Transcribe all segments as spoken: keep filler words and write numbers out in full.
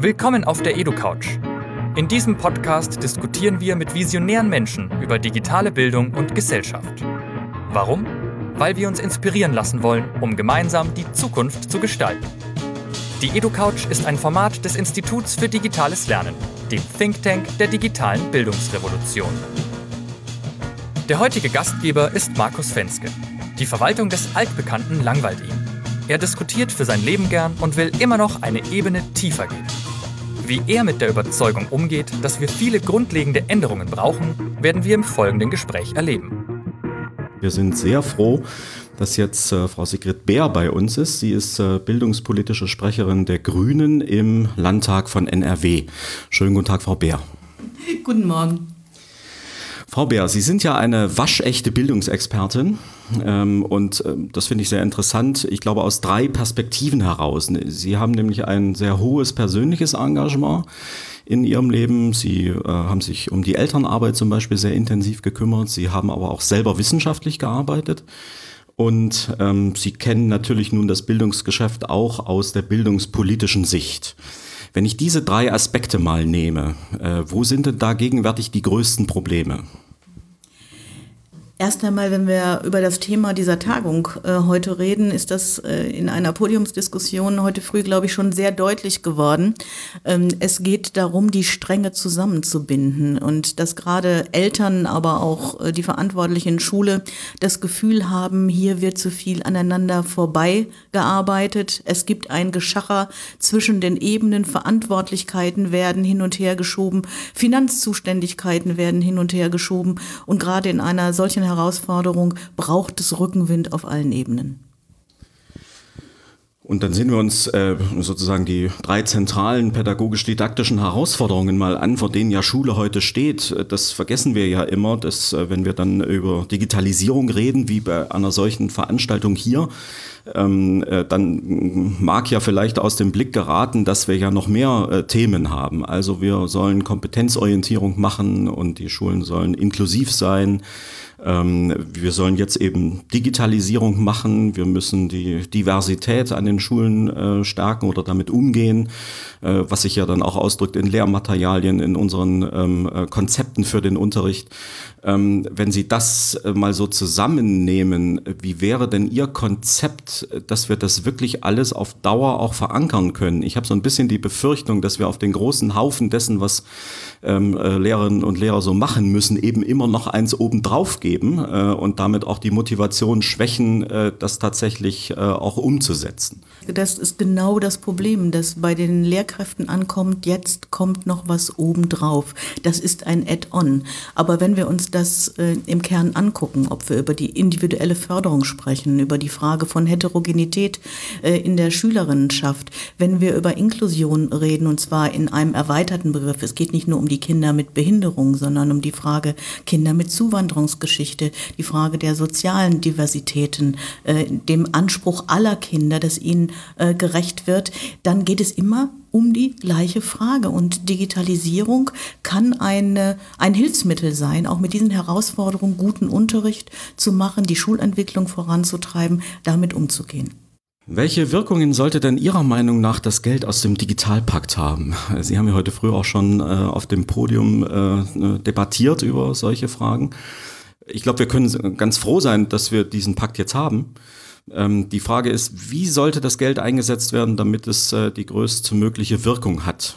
Willkommen auf der EduCouch. In diesem Podcast diskutieren wir mit visionären Menschen über digitale Bildung und Gesellschaft. Warum? Weil wir uns inspirieren lassen wollen, um gemeinsam die Zukunft zu gestalten. Die EduCouch ist ein Format des Instituts für digitales Lernen, dem Think Tank der digitalen Bildungsrevolution. Der heutige Gastgeber ist Markus Fenske. Die Verwaltung des Altbekannten langweilt ihn. Er diskutiert für sein Leben gern und will immer noch eine Ebene tiefer gehen. Wie er mit der Überzeugung umgeht, dass wir viele grundlegende Änderungen brauchen, werden wir im folgenden Gespräch erleben. Wir sind sehr froh, dass jetzt äh, Frau Sigrid Beer bei uns ist. Sie ist äh, bildungspolitische Sprecherin der Grünen im Landtag von N R W. Schönen guten Tag, Frau Beer. Guten Morgen. Frau Beer, Sie sind ja eine waschechte Bildungsexpertin ähm, und äh, das finde ich sehr interessant. Ich glaube aus drei Perspektiven heraus. Sie haben nämlich ein sehr hohes persönliches Engagement in Ihrem Leben. Sie äh, haben sich um die Elternarbeit zum Beispiel sehr intensiv gekümmert. Sie haben aber auch selber wissenschaftlich gearbeitet. Und ähm, Sie kennen natürlich nun das Bildungsgeschäft auch aus der bildungspolitischen Sicht. Wenn ich diese drei Aspekte mal nehme, äh, wo sind denn da gegenwärtig die größten Probleme? Erst einmal, wenn wir über das Thema dieser Tagung äh, heute reden, ist das äh, in einer Podiumsdiskussion heute früh, glaube ich, schon sehr deutlich geworden. Ähm, es geht darum, die Stränge zusammenzubinden und dass gerade Eltern, aber auch äh, die Verantwortlichen in Schule das Gefühl haben, hier wird zu viel aneinander vorbeigearbeitet. Es gibt ein Geschacher zwischen den Ebenen, Verantwortlichkeiten werden hin und her geschoben, Finanzzuständigkeiten werden hin und her geschoben und gerade in einer solchen Herausforderung braucht es Rückenwind auf allen Ebenen. Und dann sehen wir uns äh, sozusagen die drei zentralen pädagogisch-didaktischen Herausforderungen mal an, vor denen ja Schule heute steht. Das vergessen wir ja immer, dass äh, wenn wir dann über Digitalisierung reden, wie bei einer solchen Veranstaltung hier, ähm, äh, dann mag ja vielleicht aus dem Blick geraten, dass wir ja noch mehr äh, Themen haben. Also wir sollen Kompetenzorientierung machen und die Schulen sollen inklusiv sein. Wir sollen jetzt eben Digitalisierung machen, wir müssen die Diversität an den Schulen äh, stärken oder damit umgehen, äh, was sich ja dann auch ausdrückt in Lehrmaterialien, in unseren ähm, äh, Konzepten für den Unterricht. Ähm, wenn Sie das äh, mal so zusammennehmen, wie wäre denn Ihr Konzept, dass wir das wirklich alles auf Dauer auch verankern können? Ich habe so ein bisschen die Befürchtung, dass wir auf den großen Haufen dessen, was ähm, äh, Lehrerinnen und Lehrer so machen müssen, eben immer noch eins obendrauf geben. Und damit auch die Motivation schwächen, das tatsächlich auch umzusetzen. Das ist genau das Problem, das bei den Lehrkräften ankommt. Jetzt kommt noch was obendrauf. Das ist ein Add-on. Aber wenn wir uns das äh, im Kern angucken, ob wir über die individuelle Förderung sprechen, über die Frage von Heterogenität äh, in der Schülerinnenschaft, wenn wir über Inklusion reden, und zwar in einem erweiterten Begriff, es geht nicht nur um die Kinder mit Behinderung, sondern um die Frage Kinder mit Zuwanderungsgeschichte, die Frage der sozialen Diversitäten, äh, dem Anspruch aller Kinder, dass ihnen äh, gerecht wird, dann geht es immer um die gleiche Frage. Und Digitalisierung kann eine, ein Hilfsmittel sein, auch mit diesen Herausforderungen guten Unterricht zu machen, die Schulentwicklung voranzutreiben, damit umzugehen. Welche Wirkungen sollte denn Ihrer Meinung nach das Geld aus dem Digitalpakt haben? Sie haben ja heute früh auch schon äh, auf dem Podium äh, debattiert über solche Fragen. Ich glaube, wir können ganz froh sein, dass wir diesen Pakt jetzt haben. Ähm, die Frage ist, wie sollte das Geld eingesetzt werden, damit es äh, die größtmögliche Wirkung hat?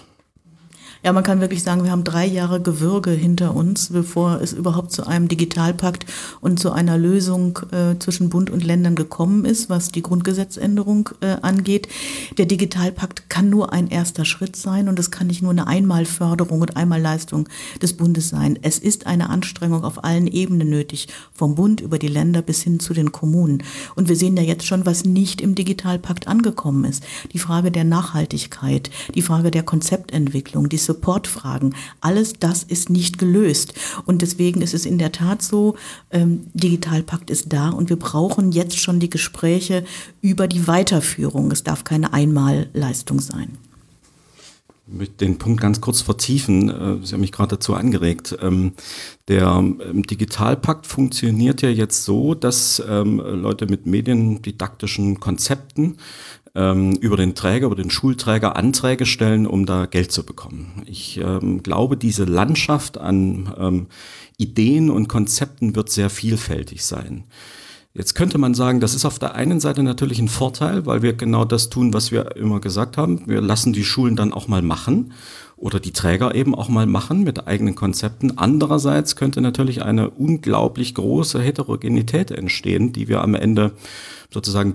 Ja, man kann wirklich sagen, wir haben drei Jahre Gewürge hinter uns, bevor es überhaupt zu einem Digitalpakt und zu einer Lösung äh, zwischen Bund und Ländern gekommen ist, was die Grundgesetzänderung äh, angeht. Der Digitalpakt kann nur ein erster Schritt sein und es kann nicht nur eine Einmalförderung und Einmalleistung des Bundes sein. Es ist eine Anstrengung auf allen Ebenen nötig, vom Bund über die Länder bis hin zu den Kommunen. Und wir sehen ja jetzt schon, was nicht im Digitalpakt angekommen ist. Die Frage der Nachhaltigkeit, die Frage der Konzeptentwicklung, die Supportfragen, alles das ist nicht gelöst. Und deswegen ist es in der Tat so, ähm, Digitalpakt ist da und wir brauchen jetzt schon die Gespräche über die Weiterführung. Es darf keine Einmalleistung sein. Ich möchte den Punkt ganz kurz vertiefen. Sie haben mich gerade dazu angeregt. Der Digitalpakt funktioniert ja jetzt so, dass Leute mit mediendidaktischen Konzepten ähm, über den Träger, über den Schulträger Anträge stellen, um da Geld zu bekommen. Ich ähm, glaube, diese Landschaft an ähm, Ideen und Konzepten wird sehr vielfältig sein. Jetzt könnte man sagen, das ist auf der einen Seite natürlich ein Vorteil, weil wir genau das tun, was wir immer gesagt haben. Wir lassen die Schulen dann auch mal machen oder die Träger eben auch mal machen mit eigenen Konzepten. Andererseits könnte natürlich eine unglaublich große Heterogenität entstehen, die wir am Ende sozusagen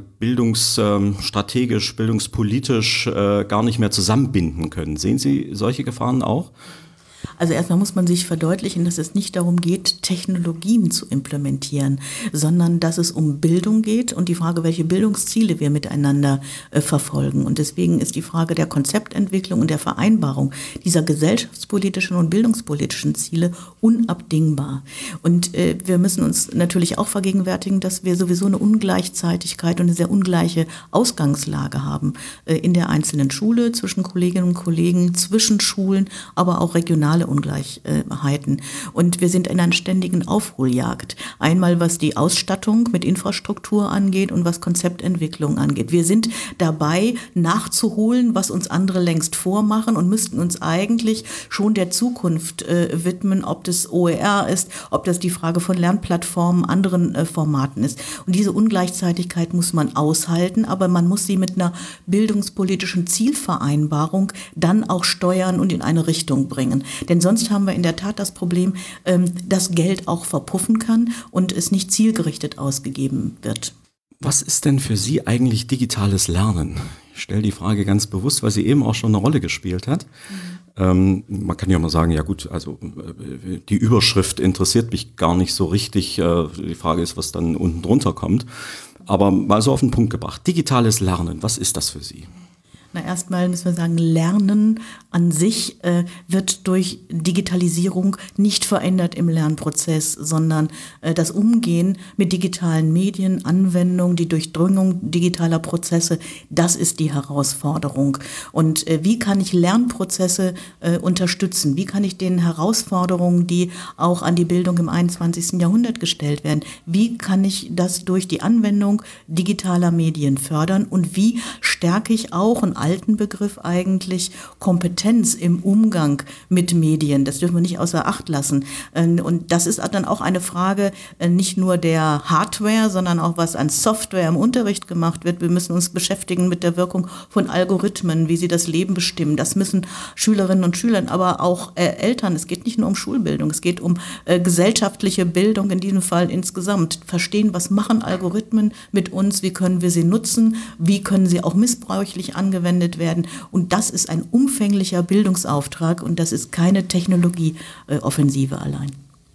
bildungsstrategisch, bildungspolitisch äh, gar nicht mehr zusammenbinden können. Sehen Sie solche Gefahren auch? Also erstmal muss man sich verdeutlichen, dass es nicht darum geht, Technologien zu implementieren, sondern dass es um Bildung geht und die Frage, welche Bildungsziele wir miteinander äh, verfolgen. Und deswegen ist die Frage der Konzeptentwicklung und der Vereinbarung dieser gesellschaftspolitischen und bildungspolitischen Ziele unabdingbar. Und äh, wir müssen uns natürlich auch vergegenwärtigen, dass wir sowieso eine Ungleichzeitigkeit und eine sehr ungleiche Ausgangslage haben äh, in der einzelnen Schule, zwischen Kolleginnen und Kollegen, zwischen Schulen, aber auch regional Ungleichheiten. Und wir sind in einer ständigen Aufholjagd. Einmal was die Ausstattung mit Infrastruktur angeht und was Konzeptentwicklung angeht. Wir sind dabei, nachzuholen, was uns andere längst vormachen und müssten uns eigentlich schon der Zukunft äh, widmen, ob das O E R ist, ob das die Frage von Lernplattformen, anderen äh, Formaten ist. Und diese Ungleichzeitigkeit muss man aushalten, aber man muss sie mit einer bildungspolitischen Zielvereinbarung dann auch steuern und in eine Richtung bringen. Denn sonst haben wir in der Tat das Problem, dass Geld auch verpuffen kann und es nicht zielgerichtet ausgegeben wird. Was ist denn für Sie eigentlich digitales Lernen? Ich stelle die Frage ganz bewusst, weil sie eben auch schon eine Rolle gespielt hat. Mhm. Ähm, man kann ja mal sagen, ja gut, also die Überschrift interessiert mich gar nicht so richtig. Äh, die Frage ist, was dann unten drunter kommt. Aber mal so auf den Punkt gebracht. Digitales Lernen, was ist das für Sie? Na, erstmal müssen wir sagen, Lernen an sich äh, wird durch Digitalisierung nicht verändert im Lernprozess, sondern äh, das Umgehen mit digitalen Medien, Anwendung, die Durchdringung digitaler Prozesse, das ist die Herausforderung. Und äh, wie kann ich Lernprozesse äh, unterstützen? Wie kann ich den Herausforderungen, die auch an die Bildung im einundzwanzigsten Jahrhundert gestellt werden, wie kann ich das durch die Anwendung digitaler Medien fördern und wie stärke ich auch einen alten Begriff eigentlich Kompetenz im Umgang mit Medien. Das dürfen wir nicht außer Acht lassen. Und das ist dann auch eine Frage nicht nur der Hardware, sondern auch was an Software im Unterricht gemacht wird. Wir müssen uns beschäftigen mit der Wirkung von Algorithmen, wie sie das Leben bestimmen. Das müssen Schülerinnen und Schüler, aber auch äh, Eltern. Es geht nicht nur um Schulbildung, es geht um äh, gesellschaftliche Bildung in diesem Fall insgesamt. Verstehen, was machen Algorithmen mit uns, wie können wir sie nutzen, wie können sie auch missbräuchlich angewendet werden. Und das ist ein umfänglicher Bildungsauftrag und das ist keine Technologieoffensive allein.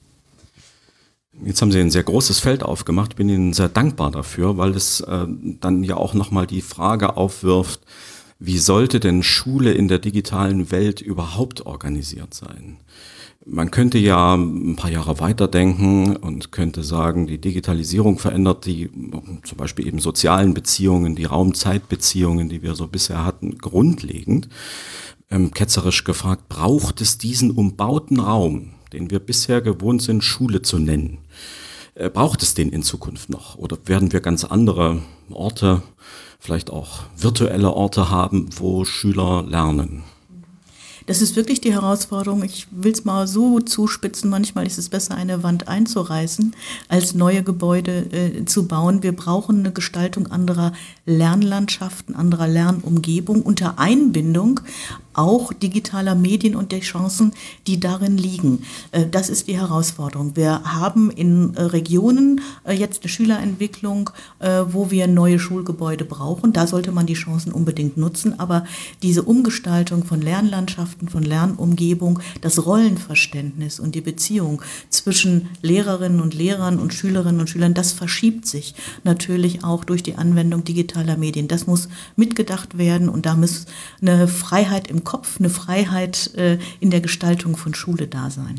Jetzt haben Sie ein sehr großes Feld aufgemacht. Ich bin Ihnen sehr dankbar dafür, weil es äh, dann ja auch nochmal die Frage aufwirft, wie sollte denn Schule in der digitalen Welt überhaupt organisiert sein? Man könnte ja ein paar Jahre weiterdenken und könnte sagen, die Digitalisierung verändert die zum Beispiel eben sozialen Beziehungen, die Raum-Zeit-Beziehungen, die wir so bisher hatten, grundlegend. Ähm, ketzerisch gefragt, braucht es diesen umbauten Raum, den wir bisher gewohnt sind, Schule zu nennen? Äh, braucht es den in Zukunft noch? Oder werden wir ganz andere Orte, vielleicht auch virtuelle Orte haben, wo Schüler lernen? Das ist wirklich die Herausforderung. Ich will es mal so zuspitzen. Manchmal ist es besser, eine Wand einzureißen, als neue Gebäude äh, zu bauen. Wir brauchen eine Gestaltung anderer Lernlandschaften, anderer Lernumgebung unter Einbindung auch digitaler Medien und der Chancen, die darin liegen. Äh, das ist die Herausforderung. Wir haben in äh, Regionen äh, jetzt eine Schülerentwicklung, äh, wo wir neue Schulgebäude brauchen. Da sollte man die Chancen unbedingt nutzen. Aber diese Umgestaltung von Lernlandschaften, von Lernumgebung, das Rollenverständnis und die Beziehung zwischen Lehrerinnen und Lehrern und Schülerinnen und Schülern, das verschiebt sich natürlich auch durch die Anwendung digitaler Medien. Das muss mitgedacht werden und da muss eine Freiheit im Kopf, eine Freiheit äh, in der Gestaltung von Schule da sein.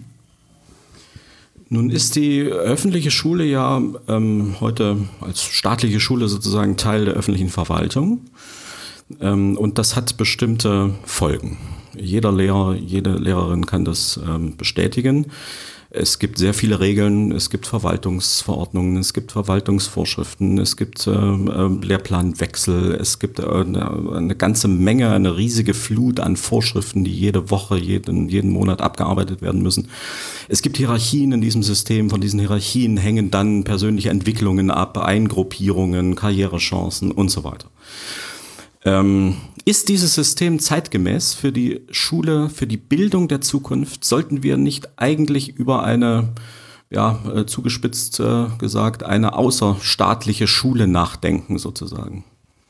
Nun ist die öffentliche Schule ja ähm, heute als staatliche Schule sozusagen Teil der öffentlichen Verwaltung ähm, und das hat bestimmte Folgen. Jeder Lehrer, jede Lehrerin kann das ähm, bestätigen. Es gibt sehr viele Regeln, es gibt Verwaltungsverordnungen, es gibt Verwaltungsvorschriften, es gibt äh, Lehrplanwechsel, es gibt äh, eine, eine ganze Menge, eine riesige Flut an Vorschriften, die jede Woche, jeden, jeden Monat abgearbeitet werden müssen. Es gibt Hierarchien in diesem System, von diesen Hierarchien hängen dann persönliche Entwicklungen ab, Eingruppierungen, Karrierechancen und so weiter. Ähm, ist dieses System zeitgemäß für die Schule, für die Bildung der Zukunft? Sollten wir nicht eigentlich über eine, ja, äh, zugespitzt äh, gesagt, eine außerstaatliche Schule nachdenken sozusagen?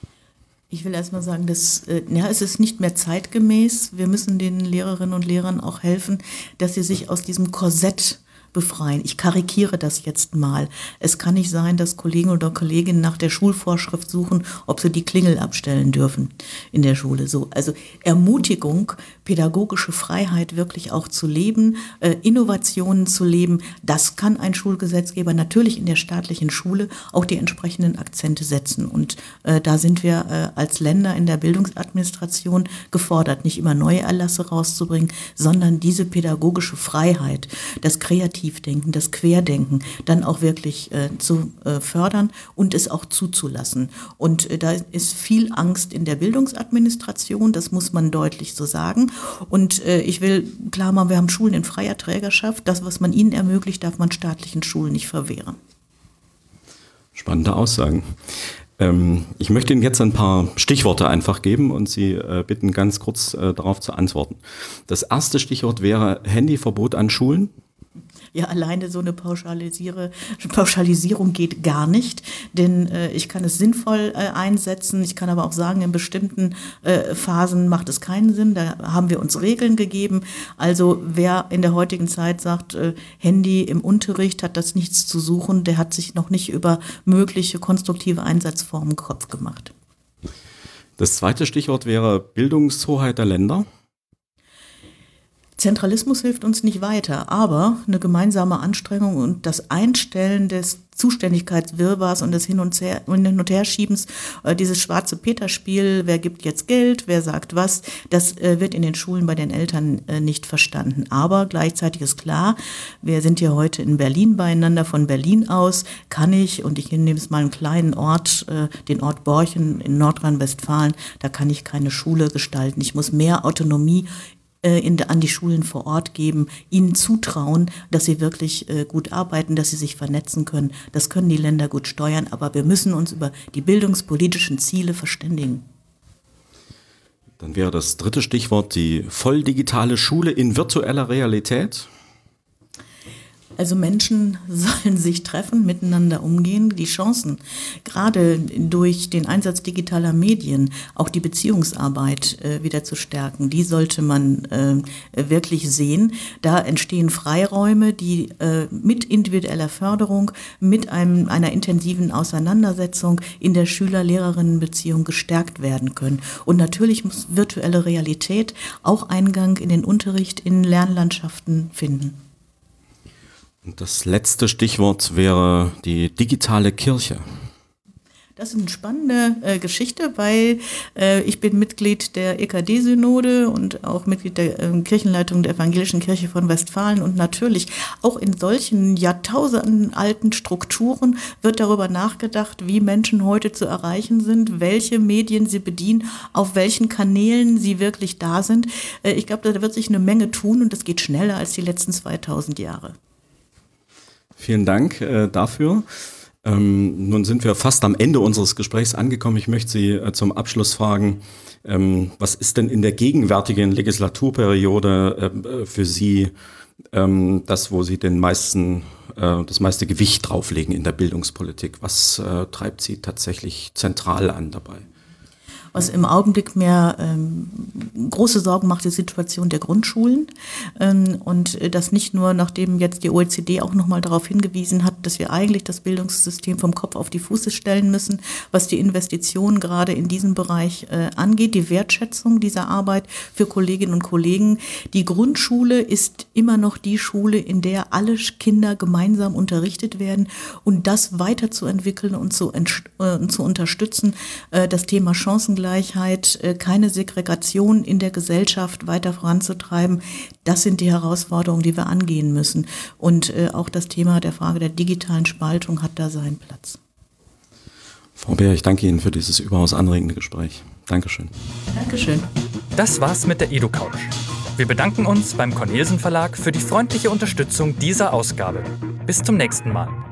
Ich will erstmal sagen, dass, äh, ja, es ist nicht mehr zeitgemäß. Wir müssen den Lehrerinnen und Lehrern auch helfen, dass sie sich aus diesem Korsett befreien. Ich karikiere das jetzt mal. Es kann nicht sein, dass Kollegen oder Kolleginnen nach der Schulvorschrift suchen, ob sie die Klingel abstellen dürfen in der Schule. So, also Ermutigung, pädagogische Freiheit wirklich auch zu leben, äh, Innovationen zu leben, das kann ein Schulgesetzgeber natürlich in der staatlichen Schule auch die entsprechenden Akzente setzen. Und äh, da sind wir äh, als Länder in der Bildungsadministration gefordert, nicht immer neue Erlasse rauszubringen, sondern diese pädagogische Freiheit, das Kreativdenken, das Querdenken dann auch wirklich äh, zu äh, fördern und es auch zuzulassen. Und äh, da ist viel Angst in der Bildungsadministration, das muss man deutlich so sagen. Und äh, ich will klar machen, wir haben Schulen in freier Trägerschaft. Das, was man ihnen ermöglicht, darf man staatlichen Schulen nicht verwehren. Spannende Aussagen. Ähm, ich möchte Ihnen jetzt ein paar Stichworte einfach geben und Sie äh, bitten, ganz kurz äh, darauf zu antworten. Das erste Stichwort wäre Handyverbot an Schulen. Ja, alleine so eine Pauschalisiere, Pauschalisierung geht gar nicht, denn äh, ich kann es sinnvoll äh, einsetzen. Ich kann aber auch sagen, in bestimmten äh, Phasen macht es keinen Sinn. Da haben wir uns Regeln gegeben. Also wer in der heutigen Zeit sagt, äh, Handy im Unterricht hat das nichts zu suchen, der hat sich noch nicht über mögliche konstruktive Einsatzformen Kopf gemacht. Das zweite Stichwort wäre Bildungshoheit der Länder. Zentralismus hilft uns nicht weiter, aber eine gemeinsame Anstrengung und das Einstellen des Zuständigkeitswirrwarrs und des Hin- und, Her- Hin und Herschiebens, äh, dieses schwarze Peter-Spiel, wer gibt jetzt Geld, wer sagt was, das äh, wird in den Schulen bei den Eltern äh, nicht verstanden. Aber gleichzeitig ist klar, wir sind hier heute in Berlin beieinander, von Berlin aus kann ich, und ich nehme jetzt mal einen kleinen Ort, äh, den Ort Borchen in Nordrhein-Westfalen, da kann ich keine Schule gestalten. Ich muss mehr Autonomie In, an die Schulen vor Ort geben, ihnen zutrauen, dass sie wirklich äh, gut arbeiten, dass sie sich vernetzen können. Das können die Länder gut steuern, aber wir müssen uns über die bildungspolitischen Ziele verständigen. Dann wäre das dritte Stichwort die volldigitale Schule in virtueller Realität. Also Menschen sollen sich treffen, miteinander umgehen, die Chancen, gerade durch den Einsatz digitaler Medien, auch die Beziehungsarbeit äh, wieder zu stärken, die sollte man äh, wirklich sehen. Da entstehen Freiräume, die äh, mit individueller Förderung, mit einem, einer intensiven Auseinandersetzung in der Schüler-Lehrerinnen-Beziehung gestärkt werden können. Und natürlich muss virtuelle Realität auch Eingang in den Unterricht, in Lernlandschaften finden. Und das letzte Stichwort wäre die digitale Kirche. Das ist eine spannende äh, Geschichte, weil äh, ich bin Mitglied der E K D-Synode und auch Mitglied der äh, Kirchenleitung der Evangelischen Kirche von Westfalen. Und natürlich auch in solchen jahrtausendenalten Strukturen wird darüber nachgedacht, wie Menschen heute zu erreichen sind, welche Medien sie bedienen, auf welchen Kanälen sie wirklich da sind. Äh, ich glaube, da wird sich eine Menge tun und das geht schneller als die letzten zweitausend Jahre. Vielen Dank äh, dafür. Ähm, nun sind wir fast am Ende unseres Gesprächs angekommen. Ich möchte Sie äh, zum Abschluss fragen, ähm, was ist denn in der gegenwärtigen Legislaturperiode äh, für Sie ähm, das, wo Sie den meisten, äh, das meiste Gewicht drauflegen in der Bildungspolitik? Was äh, treibt Sie tatsächlich zentral an dabei? Was im Augenblick mir ähm, große Sorgen macht, die Situation der Grundschulen. Ähm, und das nicht nur, nachdem jetzt die O E C D auch nochmal darauf hingewiesen hat, dass wir eigentlich das Bildungssystem vom Kopf auf die Füße stellen müssen, was die Investitionen gerade in diesem Bereich äh, angeht, die Wertschätzung dieser Arbeit für Kolleginnen und Kollegen. Die Grundschule ist immer noch die Schule, in der alle Kinder gemeinsam unterrichtet werden, und das weiterzuentwickeln und zu, äh, zu unterstützen, äh, das Thema Chancengleichheit Chancengleichheit, keine Segregation in der Gesellschaft weiter voranzutreiben. Das sind die Herausforderungen, die wir angehen müssen. Und auch das Thema der Frage der digitalen Spaltung hat da seinen Platz. Frau Beer, ich danke Ihnen für dieses überaus anregende Gespräch. Dankeschön. Dankeschön. Das war's mit der EduCouch. Wir bedanken uns beim Cornelsen Verlag für die freundliche Unterstützung dieser Ausgabe. Bis zum nächsten Mal.